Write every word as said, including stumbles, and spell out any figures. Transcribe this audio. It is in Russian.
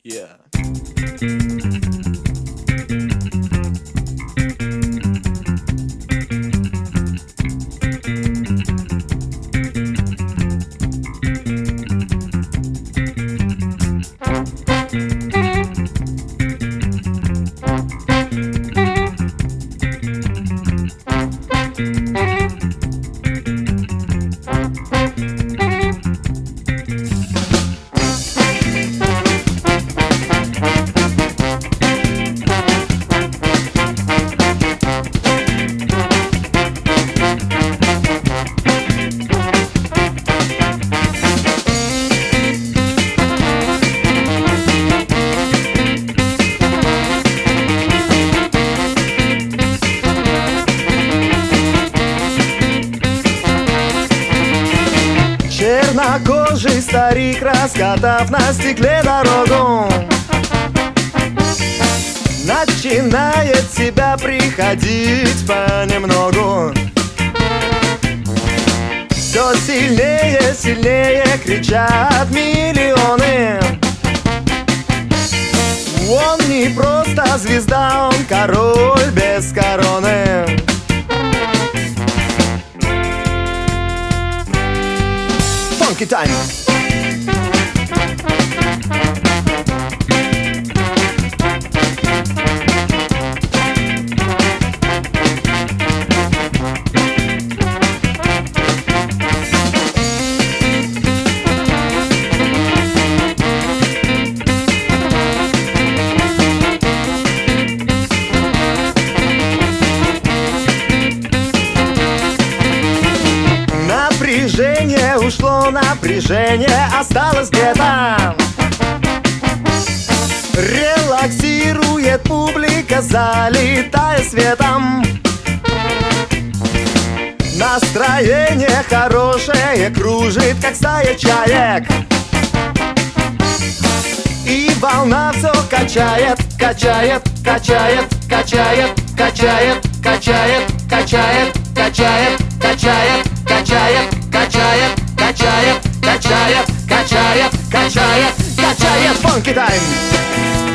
Yeah. Чернокожий старик, раскатав на стекле дорогу, начинает в себя приходить понемногу. Все сильнее, сильнее кричат миллионы. Он не просто звезда, он король без короны. Funky time. Напряжение ушло, напряжение осталось где-то. Релаксирует публика, залитая светом. Настроение хорошее кружит, как стая чаек. И волна все качает, качает, качает, качает, качает, качает, качает, качает, качает, качает, качает, качает, качает, качает, качает, качает. Funky time.